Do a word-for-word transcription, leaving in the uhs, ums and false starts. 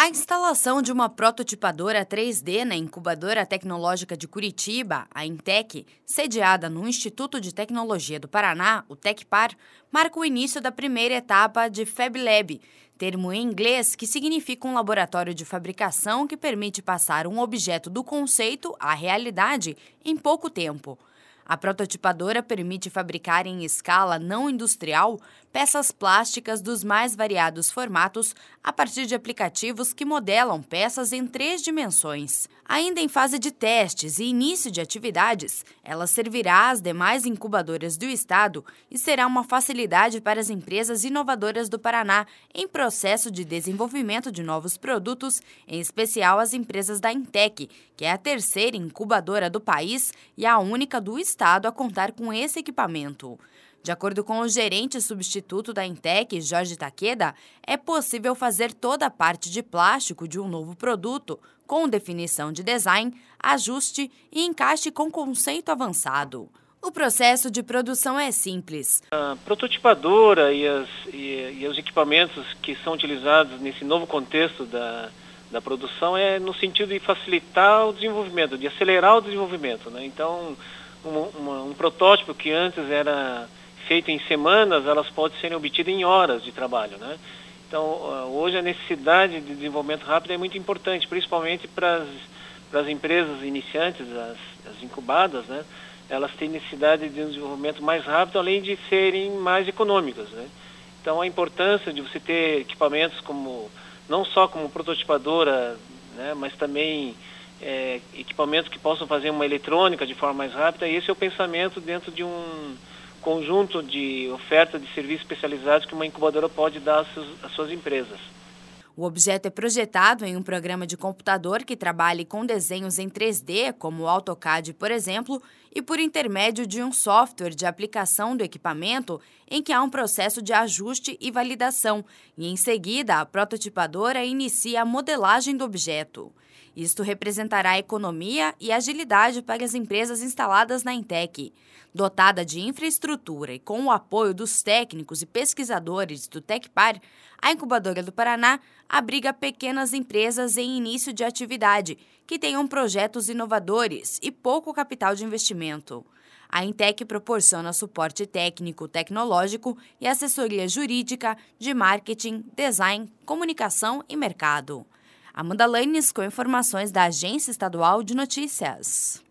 A instalação de uma prototipadora três D na Incubadora Tecnológica de Curitiba, a Intec, sediada no Instituto de Tecnologia do Paraná, o Tecpar, marca o início da primeira etapa de Fab Lab, termo em inglês que significa um laboratório de fabricação que permite passar um objeto do conceito à realidade em pouco tempo. A prototipadora permite fabricar em escala não industrial peças plásticas dos mais variados formatos a partir de aplicativos que modelam peças em três dimensões. Ainda em fase de testes e início de atividades, ela servirá às demais incubadoras do estado e será uma facilidade para as empresas inovadoras do Paraná em processo de desenvolvimento de novos produtos, em especial as empresas da Intec, que é a terceira incubadora do país e a única do estado a contar com esse equipamento. De acordo com o gerente substituto da Intec, Jorge Takeda, é possível fazer toda a parte de plástico de um novo produto, com definição de design, ajuste e encaixe com conceito avançado. O processo de produção é simples. A prototipadora e, as, e, e os equipamentos que são utilizados nesse novo contexto da, da produção é no sentido de facilitar o desenvolvimento, de acelerar o desenvolvimento, né? Então, um, uma, um protótipo que antes era feito em semanas, elas podem ser obtidas em horas de trabalho, né? Então, hoje a necessidade de desenvolvimento rápido é muito importante, principalmente para as, para as empresas iniciantes, as, as incubadas, né? Elas têm necessidade de um desenvolvimento mais rápido, além de serem mais econômicas, né? Então, a importância de você ter equipamentos como, não só como prototipadora, né, mas também é, equipamentos que possam fazer uma eletrônica de forma mais rápida, esse é o pensamento dentro de um conjunto de oferta de serviços especializados que uma incubadora pode dar às suas, às suas empresas. O objeto é projetado em um programa de computador que trabalhe com desenhos em três D, como o AutoCAD, por exemplo, e por intermédio de um software de aplicação do equipamento em que há um processo de ajuste e validação, e em seguida a prototipadora inicia a modelagem do objeto. Isto representará economia e agilidade para as empresas instaladas na Intec. Dotada de infraestrutura e com o apoio dos técnicos e pesquisadores do Tecpar, a Incubadora do Paraná abriga pequenas empresas em início de atividade, que tenham projetos inovadores e pouco capital de investimento. A Intec proporciona suporte técnico, tecnológico e assessoria jurídica, de marketing, design, comunicação e mercado. Amanda Lanes com informações da Agência Estadual de Notícias.